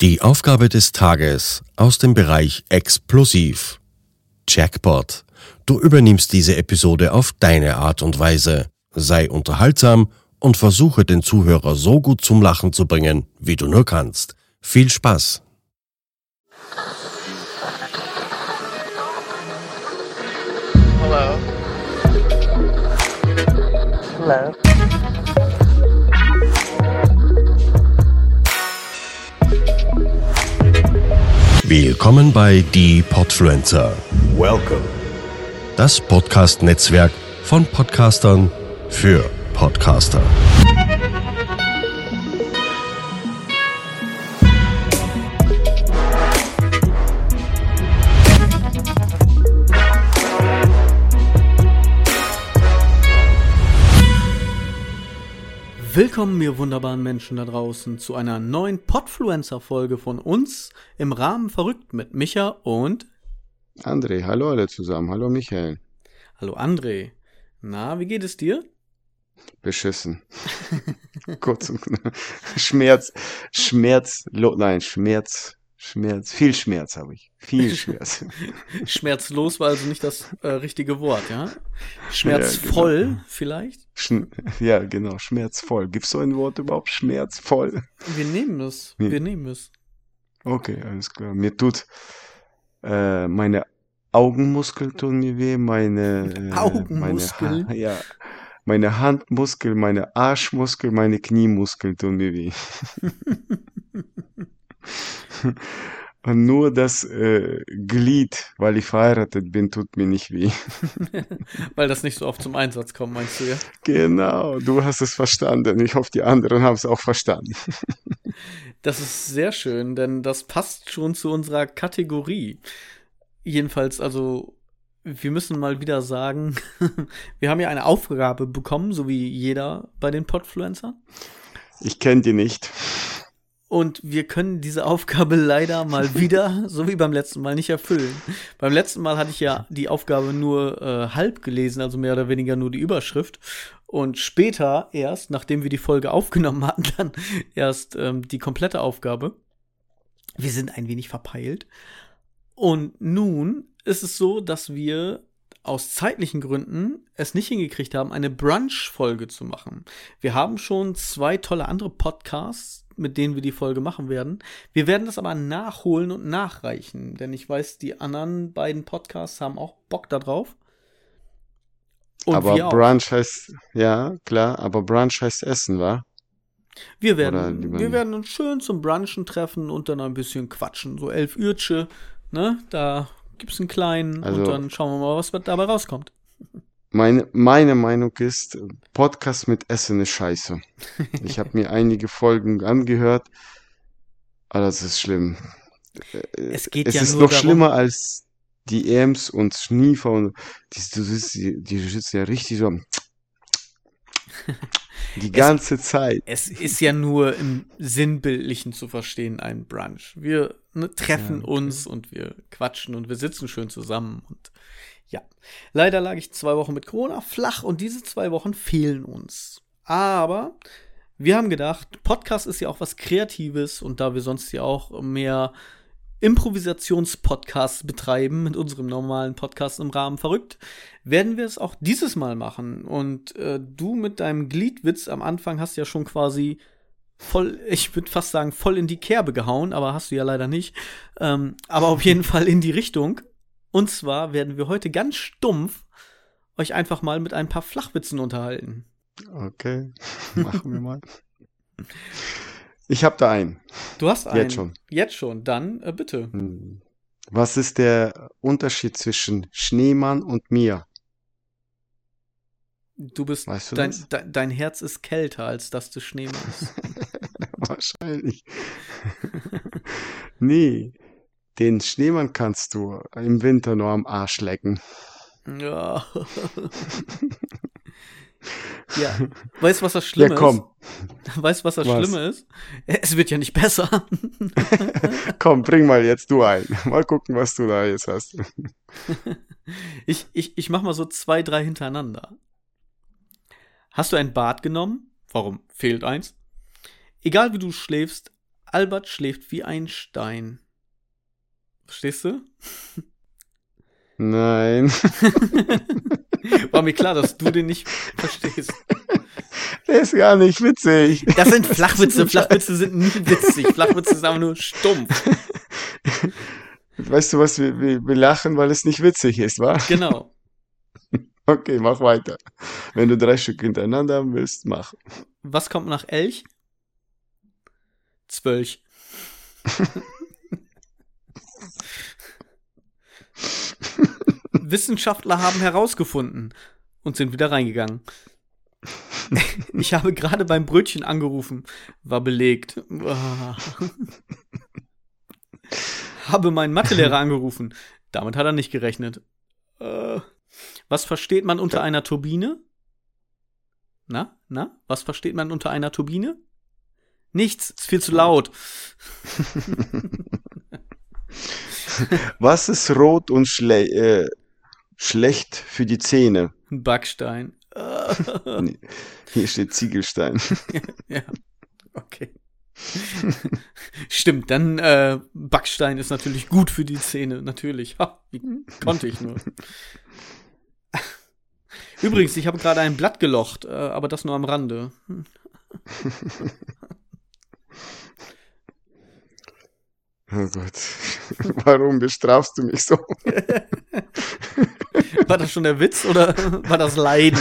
Die Aufgabe des Tages aus dem Bereich Explosiv. Jackpot. Du übernimmst diese Episode auf deine Art und Weise. Sei unterhaltsam und versuche den Zuhörer so gut zum Lachen zu bringen, wie du nur kannst. Viel Spaß! Hello. Hello. Willkommen bei Die Podfluencer. Welcome. Das Podcast-Netzwerk von Podcastern für Podcaster. Willkommen, ihr wunderbaren Menschen da draußen, zu einer neuen Podfluencer-Folge von uns im Rahmen Verrückt mit Micha und André, hallo alle zusammen. Hallo Michael. Hallo André. Na, wie geht es dir? Beschissen. Kurz und knapp. Schmerz. Viel Schmerz habe ich. Viel Schmerz. Schmerzlos war also nicht das richtige Wort, ja? Schmerzvoll Ja, genau. vielleicht? Ja, genau. Schmerzvoll. Gibt es so ein Wort überhaupt? Schmerzvoll? Wir nehmen es. Ja. Wir nehmen es. Okay, alles klar. Mir tut meine Augenmuskeln tun mir weh, Augenmuskeln? meine Handmuskeln, meine Arschmuskeln, meine Kniemuskeln tun mir weh. Und nur das Glied, weil ich verheiratet bin, tut mir nicht weh. Weil das nicht so oft zum Einsatz kommt, meinst du ja? Genau, du hast es verstanden. Ich hoffe, die anderen haben es auch verstanden. Das ist sehr schön, denn das passt schon zu unserer Kategorie. Jedenfalls, also, wir müssen mal wieder sagen, wir haben ja eine Aufgabe bekommen, so wie jeder bei den Podfluencern. Ich kenne die nicht. Und wir können diese Aufgabe leider mal wieder, so wie beim letzten Mal, nicht erfüllen. Beim letzten Mal hatte ich ja die Aufgabe nur halb gelesen, also mehr oder weniger nur die Überschrift. Und später erst, nachdem wir die Folge aufgenommen hatten, dann erst die komplette Aufgabe. Wir sind ein wenig verpeilt. Und nun ist es so, dass wir aus zeitlichen Gründen es nicht hingekriegt haben, eine Brunch-Folge zu machen. Wir haben schon 2 tolle andere Podcasts, mit denen wir die Folge machen werden. Wir werden das aber nachholen und nachreichen, denn ich weiß, die anderen beiden Podcasts haben auch Bock da drauf. Und Aber wir auch. Brunch heißt, ja, klar, aber Brunch heißt Essen, wa? Wir Oder lieber nicht? werden uns schön zum Brunchen treffen und dann ein bisschen quatschen. So 11 Uhrtsche, ne? Da gibt's einen kleinen Also- und dann schauen wir mal, was dabei rauskommt. Meine Meinung ist, Podcast mit Essen ist scheiße. Ich habe mir einige Folgen angehört, aber das ist schlimm. Es geht Es ja ist nur noch darum, schlimmer als die Ems und Schniefer und die sitzen ja richtig so die ganze Zeit. es ist ja nur im Sinnbildlichen zu verstehen, ein Brunch. Wir treffen Ja, okay. uns und wir quatschen und wir sitzen schön zusammen und ja. Leider lag ich 2 Wochen mit Corona flach und diese 2 Wochen fehlen uns. Aber wir haben gedacht, Podcast ist ja auch was Kreatives und da wir sonst ja auch mehr Improvisationspodcasts betreiben mit unserem normalen Podcast im Rahmen Verrückt, werden wir es auch dieses Mal machen. Und du mit deinem Gliedwitz am Anfang hast ja schon quasi voll, ich würde fast sagen, voll in die Kerbe gehauen, aber hast du ja leider nicht. Aber auf jeden Fall in die Richtung. Und zwar werden wir heute ganz stumpf euch einfach mal mit ein paar Flachwitzen unterhalten. Okay, machen wir mal. Ich habe da einen. Du hast einen. Jetzt schon. Jetzt schon. Dann bitte. Was ist der Unterschied zwischen Schneemann und mir? Du bist, Weißt du dein, das? dein Herz ist kälter als das des Schneemanns. Wahrscheinlich. Nee, den Schneemann kannst du im Winter nur am Arsch lecken. Ja. Ja. Weißt du, was das Schlimme Ja, komm. ist? Weißt du, was das Was? Schlimme ist? Es wird ja nicht besser. Komm, bring mal jetzt du ein. Mal gucken, was du da jetzt hast. Ich mach mal so 2, 3 hintereinander. Hast du ein Bad genommen? Warum fehlt eins? Egal wie du schläfst, Albert schläft wie ein Stein. Verstehst du? Nein. War mir klar, dass du den nicht verstehst. Der ist gar nicht witzig. Das sind Flachwitze. Flachwitze sind nie witzig. Flachwitze sind einfach nur stumpf. Weißt du was, wir lachen, weil es nicht witzig ist, wa? Genau. Okay, mach weiter. Wenn du 3 Stück hintereinander haben willst, mach. Was kommt nach Elch? Zwölch. Wissenschaftler haben herausgefunden und sind wieder reingegangen. Ich habe gerade beim Brötchen angerufen, war belegt. Habe meinen Mathelehrer angerufen. Damit hat er nicht gerechnet. Was versteht man unter einer Turbine? Na? Was versteht man unter einer Turbine? Nichts, ist viel zu laut. Was ist rot und schlecht für die Zähne? Ein Backstein. Nee, hier steht Ziegelstein. Ja, okay. Stimmt, dann Backstein ist natürlich gut für die Zähne, natürlich. Ha, wie konnte ich nur. Übrigens, ich habe gerade ein Blatt gelocht, aber das nur am Rande. Oh Gott, warum bestrafst du mich so? War das schon der Witz oder war das Leiden?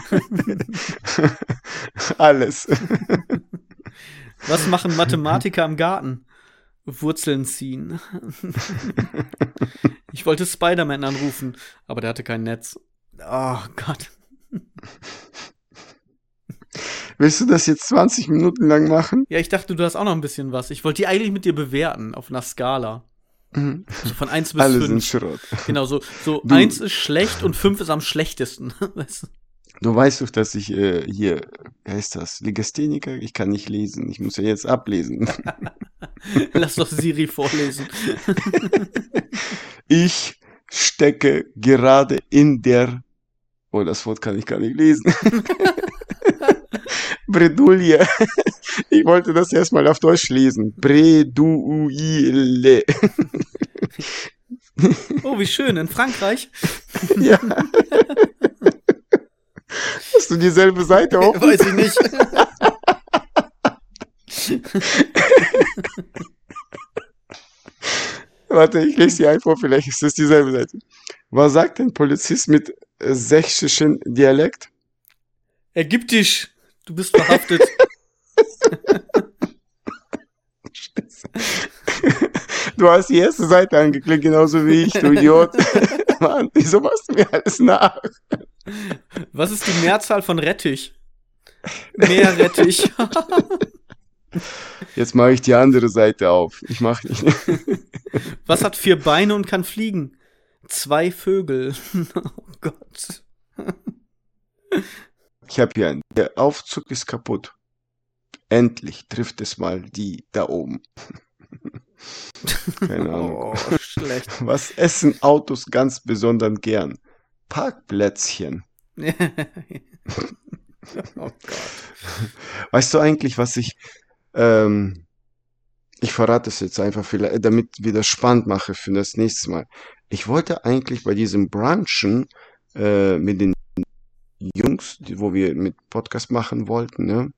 Alles. Was machen Mathematiker im Garten? Wurzeln ziehen. Ich wollte Spider-Man anrufen, aber der hatte kein Netz. Oh Gott. Willst du das jetzt 20 Minuten lang machen? Ja, ich dachte, du hast auch noch ein bisschen was. Ich wollte die eigentlich mit dir bewerten auf einer Skala. So von 1 bis Alle 5. sind Schrott. Genau, so 1 ist schlecht und 5 ist am schlechtesten. Weißt du? Du weißt doch, dass ich hier, wie heißt das, Legastheniker? Ich kann nicht lesen. Ich muss ja jetzt ablesen. Lass doch Siri vorlesen. Ich stecke gerade in der, oh, das Wort kann ich gar nicht lesen. Bredouille. Ich wollte das erstmal auf Deutsch lesen. Bredouille. Oh, wie schön, in Frankreich. Ja. Hast du dieselbe Seite offen? Weiß ich nicht. Warte, ich lese sie einfach, vielleicht ist es dieselbe Seite. Was sagt ein Polizist mit sächsischem Dialekt? Ägyptisch. Du bist verhaftet. Du hast die erste Seite angeklickt, genauso wie ich, du Idiot. Mann, wieso machst du mir alles nach? Was ist die Mehrzahl von Rettich? Meerrettich. Jetzt mache ich die andere Seite auf. Ich mache nicht. Was hat 4 Beine und kann fliegen? 2 Vögel. Oh Gott. Ich habe hier einen. Der Aufzug ist kaputt. Endlich trifft es mal die da oben. Keine Ahnung. Oh, schlecht. Was essen Autos ganz besonders gern? Parkplätzchen. Oh Gott. Weißt du eigentlich, was ich verrate es jetzt einfach, vielleicht, damit wir das spannend mache für das nächste Mal. Ich wollte eigentlich bei diesem Brunchen mit den Jungs, wo wir mit Podcast machen wollten, ne,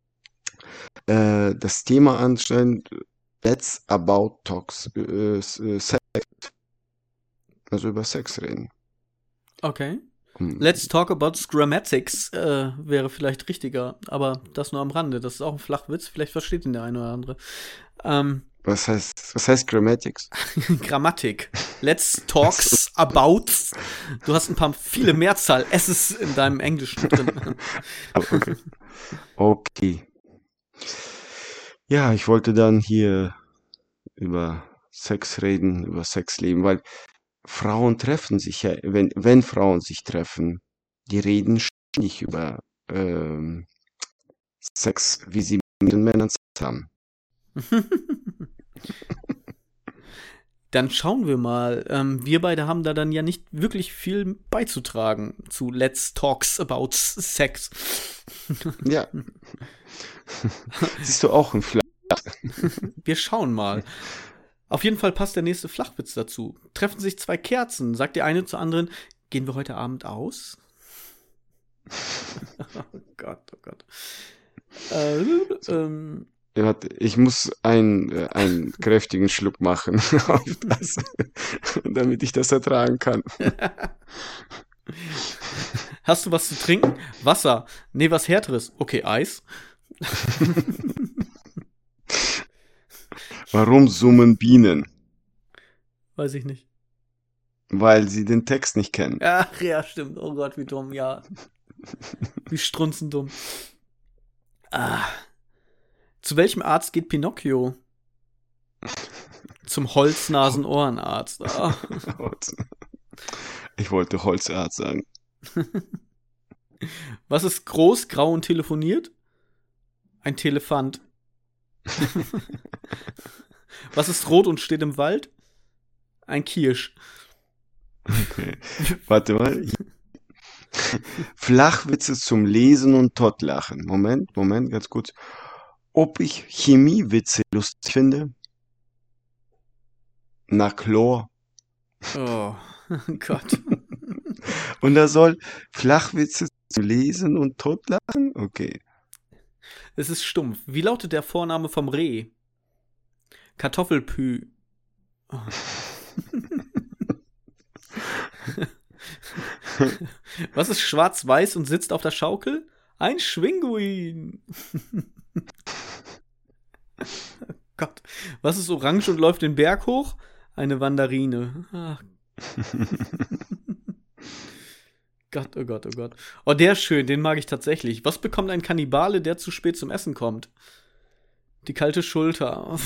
das Thema anstellen, Let's About Talks, Sex. Also über Sex reden. Okay. Let's talk about grammatics wäre vielleicht richtiger, aber das nur am Rande. Das ist auch ein Flachwitz, vielleicht versteht ihn der eine oder andere. Was heißt Grammatics? Grammatik. Let's talks about. Du hast viele Mehrzahl S's in deinem Englischen drin. Okay. Okay. Ja, ich wollte dann hier über Sex reden, über Sexleben, weil Frauen treffen sich ja, wenn Frauen sich treffen, die reden ständig über Sex, wie sie mit den Männern Sex haben. Dann schauen wir mal. Wir beide haben da dann ja nicht wirklich viel beizutragen zu Let's Talks About Sex. Ja. Siehst du auch ein Wir schauen mal. Auf jeden Fall passt der nächste Flachwitz dazu. Treffen sich zwei Kerzen, sagt die eine zur anderen, gehen wir heute Abend aus? Oh Gott, oh Gott. Warte, ich muss einen kräftigen Schluck machen auf das, damit ich das ertragen kann. Hast du was zu trinken? Wasser. Nee, was Härteres. Okay, Eis. Warum summen Bienen? Weiß ich nicht. Weil sie den Text nicht kennen. Ach ja, stimmt. Oh Gott, wie dumm, ja. Wie strunzendumm. Zu welchem Arzt geht Pinocchio? Zum Holznasen-Ohrenarzt. Ah. Ich wollte Holzarzt sagen. Was ist groß, grau und telefoniert? Ein Telefant. Was ist rot und steht im Wald? Ein Kirsch. Okay. Warte mal. Flachwitze zum Lesen und Totlachen. Moment, ganz kurz. Ob ich Chemiewitze lustig finde? Na Chlor. Oh Gott. Und da soll Flachwitze zum Lesen und Totlachen? Okay. Es ist stumpf. Wie lautet der Vorname vom Reh? Kartoffelpü. Oh. Was ist schwarz-weiß und sitzt auf der Schaukel? Ein Schwinguin. Oh Gott. Was ist orange und läuft den Berg hoch? Eine Wanderine. Ach. Gott, oh Gott, oh Gott. Oh, der ist schön, den mag ich tatsächlich. Was bekommt ein Kannibale, der zu spät zum Essen kommt? Die kalte Schulter.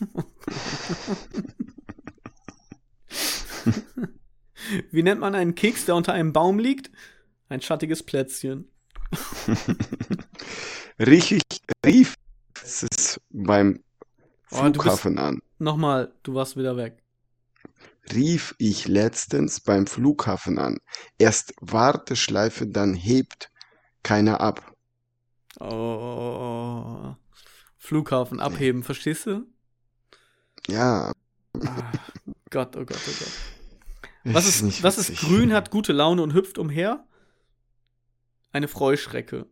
Wie nennt man einen Keks, der unter einem Baum liegt? Ein schattiges Plätzchen. Rief es beim Flughafen an. Nochmal, du warst wieder weg. Rief ich letztens beim Flughafen an. Erst Warteschleife, dann hebt keiner ab. Oh. Flughafen abheben, verstehst du? Ja. Gott, oh Gott, oh Gott. Was ist grün, hat gute Laune und hüpft umher? Eine Freuschrecke.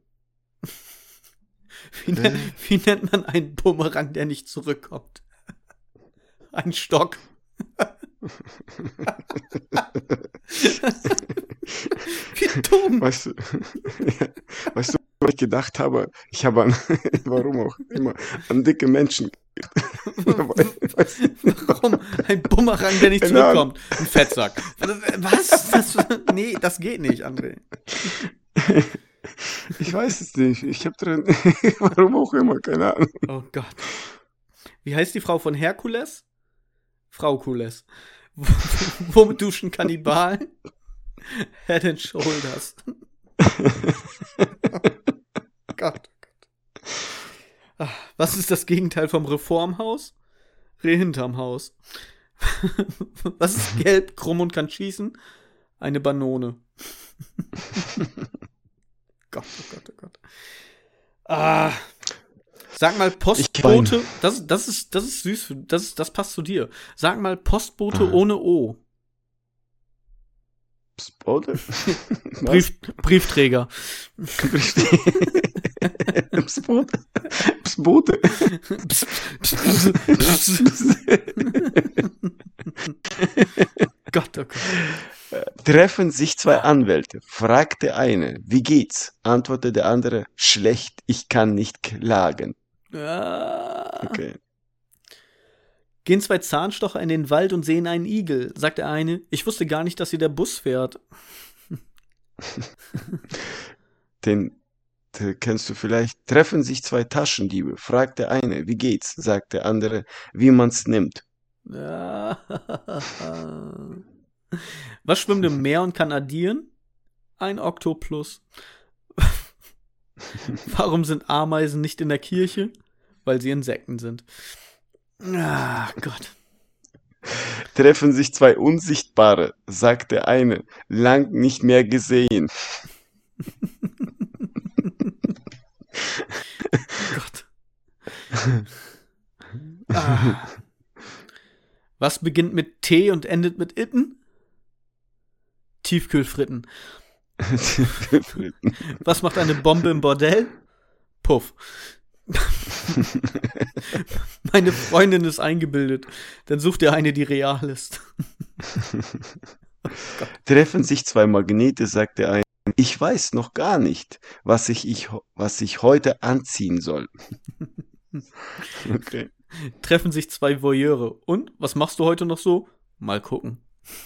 Wie nennt man einen Bumerang, der nicht zurückkommt? Ein Stock. Wie dumm. Weißt du, was ich gedacht habe? Ich habe warum auch immer, an dicke Menschen Warum? Ein Bumerang, der nicht zurückkommt. Ein Fettsack. Was? Nee, das geht nicht, André. Ich weiß es nicht. Ich habe drin. Warum auch immer, keine Ahnung. Oh Gott. Wie heißt die Frau von Herkules? Frau Kules. Womit duschen Kannibalen? Head and Shoulders. Gott. Was ist das Gegenteil vom Reformhaus? Reh hinterm Haus. Was ist gelb, krumm und kann schießen? Eine Banone. Gott, oh Gott, oh Gott. Sag mal Postbote. Das ist süß. Das passt zu dir. Sag mal Postbote ohne O. Postbote? Briefträger. Psbote. Gott, oh Gott. Treffen sich zwei Anwälte. Fragt der eine, wie geht's? Antwortet der andere, schlecht, ich kann nicht klagen. Okay. Gehen zwei Zahnstocher in den Wald und sehen einen Igel. Sagt der eine, ich wusste gar nicht, dass hier der Bus fährt. Den kennst du vielleicht. Treffen sich zwei Taschendiebe. Fragt der eine, wie geht's? Sagt der andere, wie man's nimmt. Was schwimmt im Meer und kann addieren? Ein Oktoplus. Warum sind Ameisen nicht in der Kirche? Weil sie Insekten sind. Gott. Treffen sich zwei Unsichtbare, sagt der eine, lang nicht mehr gesehen. Gott. Was beginnt mit T und endet mit Itten? Tiefkühlfritten. Was macht eine Bombe im Bordell? Puff. Meine Freundin ist eingebildet. Dann sucht ihr eine, die real ist. Treffen sich zwei Magnete, sagt der eine. Ich weiß noch gar nicht, was ich heute anziehen soll. Okay. Treffen sich zwei Voyeure. Und? Was machst du heute noch so? Mal gucken.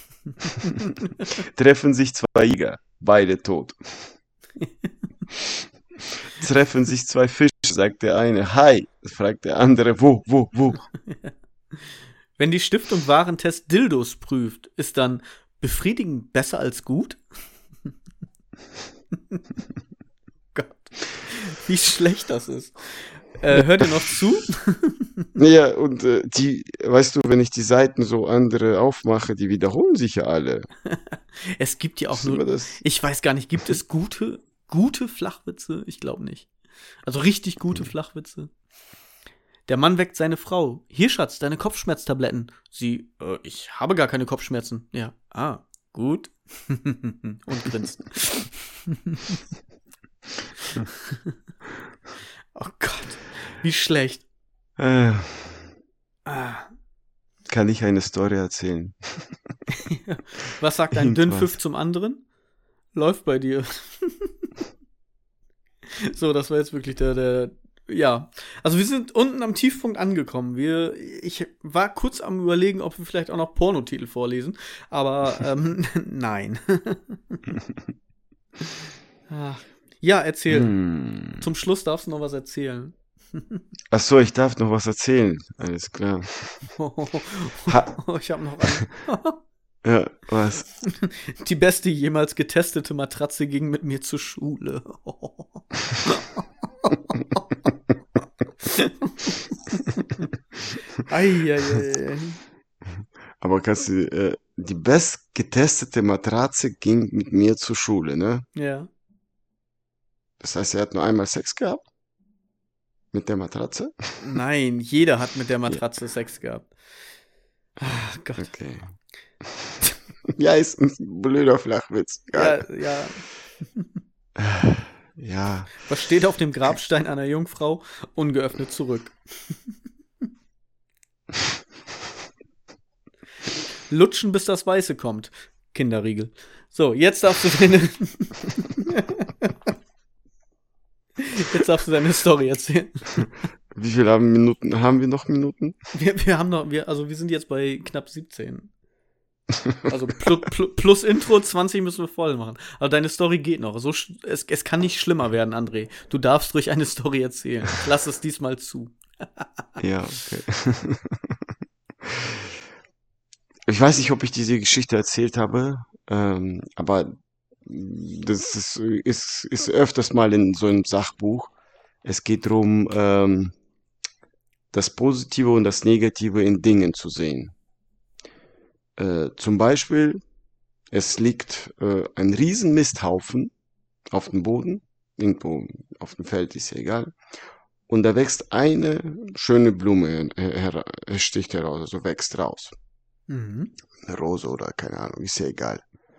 Treffen sich zwei Jäger, beide tot. Treffen sich zwei Fische, sagt der eine. Hi, fragt der andere. Wo? Wenn die Stiftung Warentest Dildos prüft, ist dann befriedigend besser als gut? Gott, wie schlecht das ist. Hört ihr noch zu? Ja, und weißt du, wenn ich die Seiten so andere aufmache, die wiederholen sich ja alle. Es gibt ja auch Ist immer nur, das- ich weiß gar nicht, gibt es gute Flachwitze? Ich glaube nicht. Also richtig gute Flachwitze. Der Mann weckt seine Frau. Hier, Schatz, deine Kopfschmerztabletten. Sie, ich habe gar keine Kopfschmerzen. Ja, gut. Und grinst. Oh Gott, wie schlecht. Äh, Ah. Kann ich eine Story erzählen? Was sagt ein Irgendwas. Dünnpfiff zum anderen? Läuft bei dir. So, das war jetzt wirklich der. Ja. Also wir sind unten am Tiefpunkt angekommen. Ich war kurz am Überlegen, ob wir vielleicht auch noch Pornotitel vorlesen, aber nein. Ja, erzähl. Zum Schluss darfst du noch was erzählen. Ach so, ich darf noch was erzählen. Alles klar. Ich habe noch einen. Ja, was? Die beste jemals getestete Matratze ging mit mir zur Schule. Eieiei. Aber kannst du, die best getestete Matratze ging mit mir zur Schule, ne? Ja. Das heißt, er hat nur einmal Sex gehabt? Mit der Matratze? Nein, jeder hat mit der Matratze Sex gehabt. Ach Gott. Okay. Ja, ist ein blöder Flachwitz. Ja, Geil. ja. Ja. Was steht auf dem Grabstein einer Jungfrau? Ungeöffnet zurück. Lutschen, bis das Weiße kommt. Kinderriegel. So, jetzt darfst du deine Story erzählen. Wie viele Minuten haben wir noch Minuten? Wir haben noch, wir sind jetzt bei knapp 17. Also plus Intro, 20 müssen wir voll machen. Aber deine Story geht noch. Es kann nicht schlimmer werden, André. Du darfst ruhig eine Story erzählen. Lass es diesmal zu. Ja, okay. Ich weiß nicht, ob ich diese Geschichte erzählt habe, aber das ist öfters mal in so einem Sachbuch. Es geht darum, das Positive und das Negative in Dingen zu sehen. Zum Beispiel, es liegt ein riesen Misthaufen auf dem Boden, irgendwo auf dem Feld, ist ja egal. Und da wächst eine schöne Blume, sticht heraus, also wächst raus. Mhm. Eine Rose oder keine Ahnung, ist ja egal.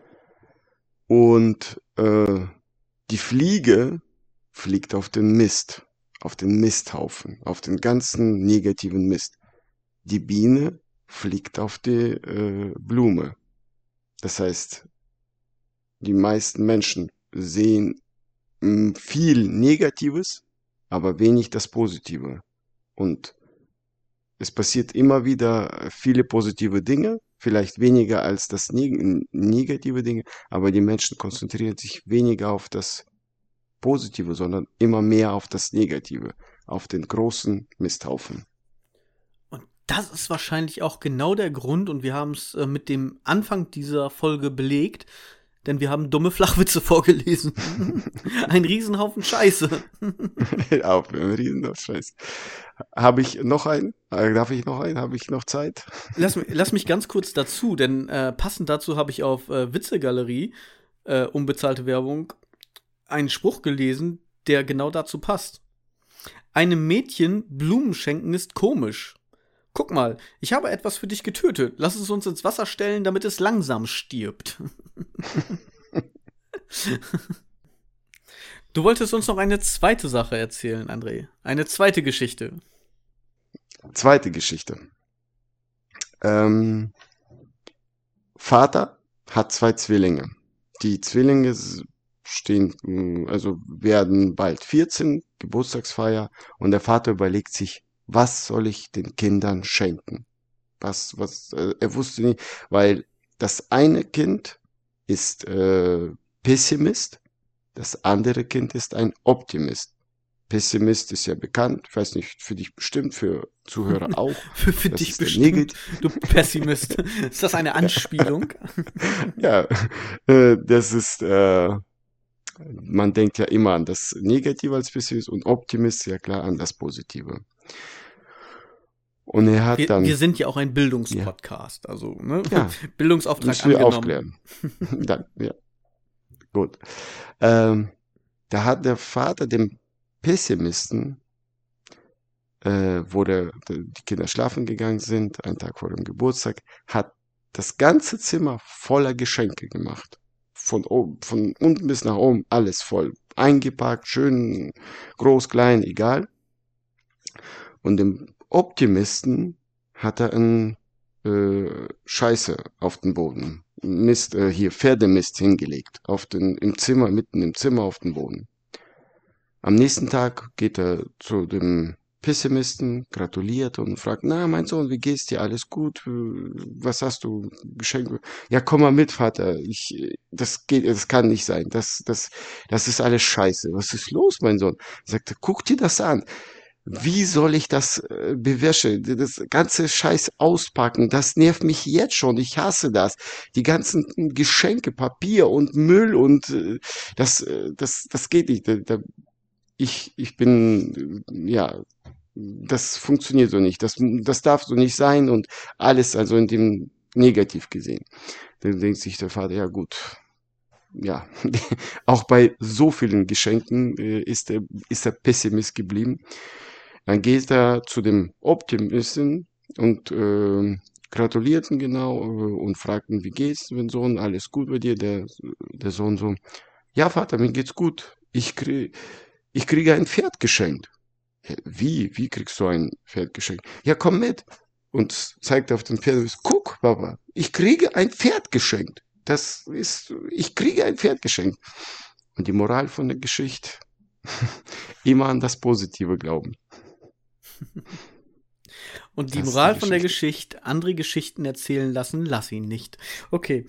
Und die Fliege fliegt auf den Mist, auf den Misthaufen, auf den ganzen negativen Mist. Die Biene fliegt auf die Blume. Das heißt, die meisten Menschen sehen viel Negatives, aber wenig das Positive. Und es passiert immer wieder viele positive Dinge, vielleicht weniger als das negative Dinge, aber die Menschen konzentrieren sich weniger auf das Positive, sondern immer mehr auf das Negative, auf den großen Misthaufen. Und das ist wahrscheinlich auch genau der Grund, und wir haben es mit dem Anfang dieser Folge belegt, denn wir haben dumme Flachwitze vorgelesen. Ein Riesenhaufen Scheiße. Auf einen Riesenhaufen Scheiße. Habe ich noch einen? Darf ich noch einen? Habe ich noch Zeit? Lass mich ganz kurz dazu, denn passend dazu habe ich auf Witzegalerie, unbezahlte Werbung, einen Spruch gelesen, der genau dazu passt. Einem Mädchen Blumen schenken ist komisch. Guck mal, ich habe etwas für dich getötet. Lass es uns ins Wasser stellen, damit es langsam stirbt. Du wolltest uns noch eine zweite Sache erzählen, André. Eine zweite Geschichte. Zweite Geschichte. Vater hat 2 Zwillinge. Die Zwillinge werden bald 14, Geburtstagsfeier, und der Vater überlegt sich, was soll ich den Kindern schenken? Er wusste nicht, weil das eine Kind ist Pessimist, das andere Kind ist ein Optimist. Pessimist ist ja bekannt, ich weiß nicht, für dich bestimmt, für Zuhörer auch. für Das dich ist der bestimmt, du Pessimist. Ist das eine Anspielung? Ja, das ist, man denkt ja immer an das Negative als Pessimist und Optimist, ja klar, an das Positive. Und er hat Wir sind ja auch ein Bildungspodcast, also ne? Ja, Bildungsauftrag müssen wir angenommen. aufklären. Dann, ja, gut. Da hat der Vater dem Pessimisten, wo die Kinder schlafen gegangen sind, einen Tag vor dem Geburtstag, hat das ganze Zimmer voller Geschenke gemacht. Von unten bis nach oben, alles voll. Eingepackt, schön, groß, klein, egal. Und dem Optimisten hat er Scheiße auf den Boden. Mist, Pferdemist hingelegt. Mitten im Zimmer auf den Boden. Am nächsten Tag geht er zu dem Pessimisten, gratuliert und fragt, na, mein Sohn, wie geht's dir? Alles gut? Was hast du geschenkt? Ja, komm mal mit, Vater. Das kann nicht sein. Das ist alles Scheiße. Was ist los, mein Sohn? Sagt er, guck dir das an. Wie soll ich das bewäschen? Das ganze Scheiß auspacken, das nervt mich jetzt schon. Ich hasse das. Die ganzen Geschenke, Papier und Müll und das geht nicht. Ich bin, ja, das funktioniert so nicht. Das darf so nicht sein und alles also in dem negativ gesehen. Dann denkt sich der Vater, ja gut. Ja, auch bei so vielen Geschenken ist er Pessimist geblieben. Dann geht er zu dem Optimisten und gratuliert ihn genau und fragt ihn, wie geht's, mein Sohn, alles gut bei dir? Der Sohn so, ja Vater, mir geht's gut. Ich kriege ein Pferd geschenkt. Wie kriegst du ein Pferd geschenkt? Ja, komm mit. Und zeigt auf den Pferd, guck, Papa, ich kriege ein Pferd geschenkt. Ich kriege ein Pferd geschenkt. Und die Moral von der Geschichte, immer an das Positive glauben. Und die Das ist Moral die von der Geschichte, andere Geschichten erzählen lassen, lass ihn nicht. Okay.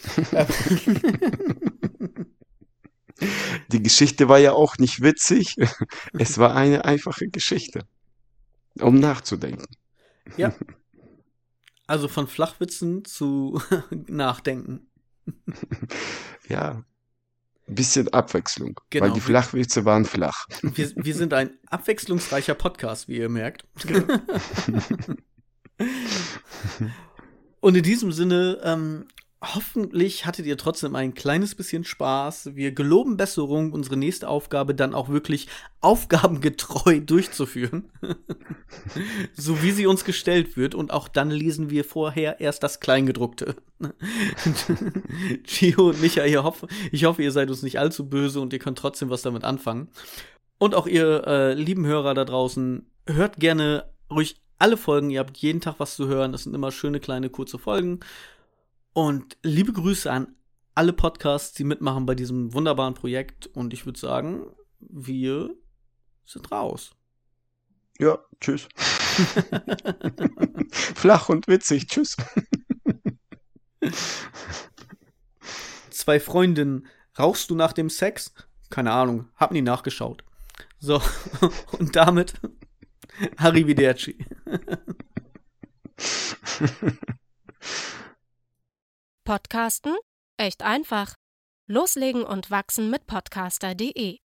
Die Geschichte war ja auch nicht witzig. Es war eine einfache Geschichte, um nachzudenken. Ja. Also von Flachwitzen zu Nachdenken. Ja, ein bisschen Abwechslung, Genau. weil die Flachwitze waren flach. Wir sind ein abwechslungsreicher Podcast, wie ihr merkt. Und in diesem Sinne, hoffentlich hattet ihr trotzdem ein kleines bisschen Spaß. Wir geloben Besserung, unsere nächste Aufgabe dann auch wirklich aufgabengetreu durchzuführen. So wie sie uns gestellt wird. Und auch dann lesen wir vorher erst das Kleingedruckte. Gio und Micha, ich hoffe, ihr seid uns nicht allzu böse und ihr könnt trotzdem was damit anfangen. Und auch ihr lieben Hörer da draußen, hört gerne ruhig alle Folgen. Ihr habt jeden Tag was zu hören. Das sind immer schöne, kleine, kurze Folgen. Und liebe Grüße an alle Podcasts, die mitmachen bei diesem wunderbaren Projekt. Und ich würde sagen, wir sind raus. Ja, tschüss. Flach und witzig, tschüss. 2 Freundinnen, rauchst du nach dem Sex? Keine Ahnung, hab nie nachgeschaut. So, und damit Arrivederci. Podcasten? Echt einfach. Loslegen und wachsen mit podcaster.de